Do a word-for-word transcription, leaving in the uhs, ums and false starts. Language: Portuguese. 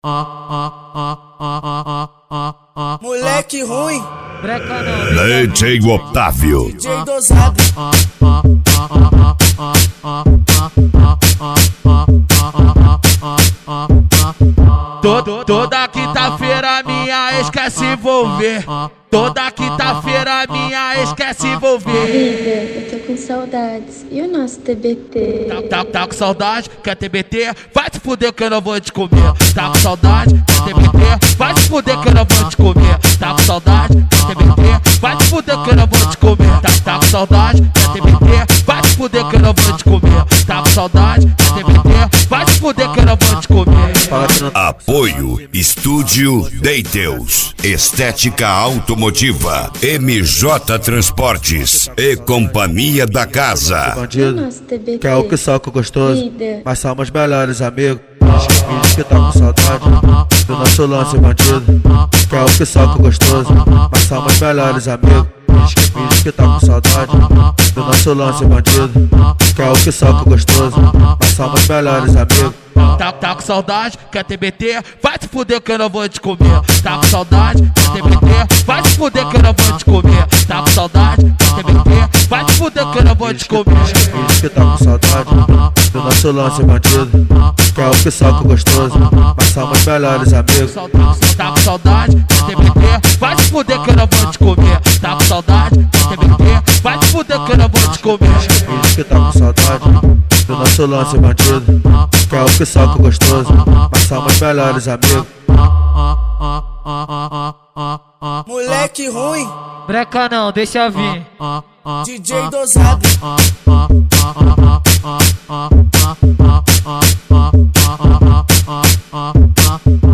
Moleque ruim, D J Otávio, D J dosado. Todo, toda quinta-feira minha ex quer se envolver. Toda quinta-feira minha ex quer se envolver. Vida, eu tô com saudades. E o nosso T B T? Tá, tá, tá com saudade? Quer T B T? Vai te fuder que eu não vou te comer. Tá com saudade? Quer T B T? Vai te fuder que eu não vou te comer. Tá com saudade? Quer T B T? Vai te fuder que eu não vou te comer. Tá, tá com saudade? Quer T B T? Vai te fuder que eu não vou te comer. Tá com saudade? Quer T B T? Vai te fuder que eu não vou te comer. Apoio Estúdio Deiteus, Estética Automotiva, M J Transportes e Companhia da Casa. Bandido, quer o que soca gostoso, Vida. mas somos melhores amigos. Diz que finge que tá com saudade do nosso lance, bandido. Quer o que soca gostoso, mas somos melhores amigos. Diz que finge que tá com saudade do nosso lance, bandido. Quer o que soca gostoso, mas somos melhores amigos. Tá, tá com saudade? Quer T B T? Vai te fuder que eu não vou te comer. Tá com saudade? Quer T B T? Vai te fuder que eu não vou te comer. Tá com saudade? Quer T B T? Vai te fuder que eu não vou te comer. Diz que tá com saudade do nosso lance, bandido. Quer o que soca gostoso, mas somos melhores amigos. Tá com saudade? Quer T B T? Vai te fuder que eu não vou te comer. Tá com saudade? Quer T B T? Vai te fuder que eu não vou te comer. Diz que tá com saudade do nosso lance, bandido. Quer o que soca gostoso, mas somos melhores amigos. Moleque ruim, Breca não, deixa vir. D J dosado. Ah,